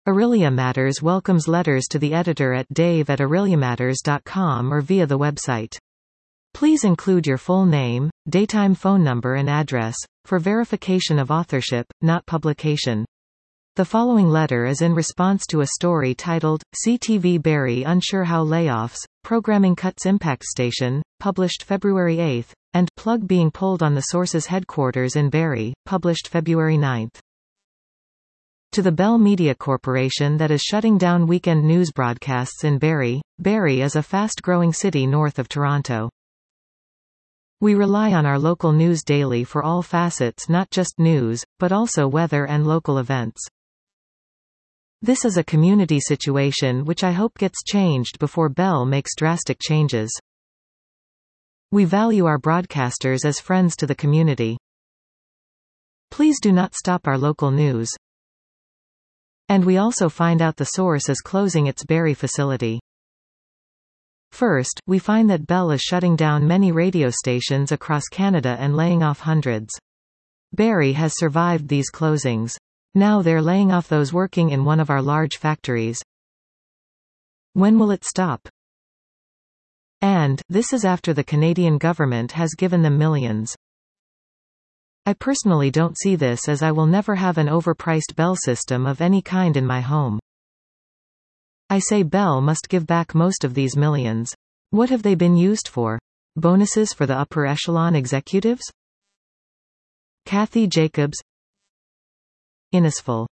Aurelia Matters welcomes letters to the editor at dave@aureliamatters.com or via the website. Please include your full name, daytime phone number and address, for verification of authorship, not publication. The following letter is in response to a story titled, CTV Barrie Unsure How Layoffs, Programming Cuts Impact Station, published February 8, and Plug Being Pulled on the Source's Headquarters in Barrie, published February 9. To the Bell Media Corporation that is shutting down weekend news broadcasts in Barrie. Barrie is a fast-growing city north of Toronto. We rely on our local news daily for all facets, not just news, but also weather and local events. This is a community situation which I hope gets changed before Bell makes drastic changes. We value our broadcasters as friends to the community. Please do not stop our local news. And we also find out the Source is closing its Barrie facility. First, we find that Bell is shutting down many radio stations across Canada and laying off hundreds. Barrie has survived these closings. Now they're laying off those working in one of our large factories. When will it stop? And, this is after the Canadian government has given them millions. I personally don't see this, as I will never have an overpriced Bell system of any kind in my home. I say Bell must give back most of these millions. What have they been used for? Bonuses for the upper echelon executives? Kathy Jacobs, Innisful.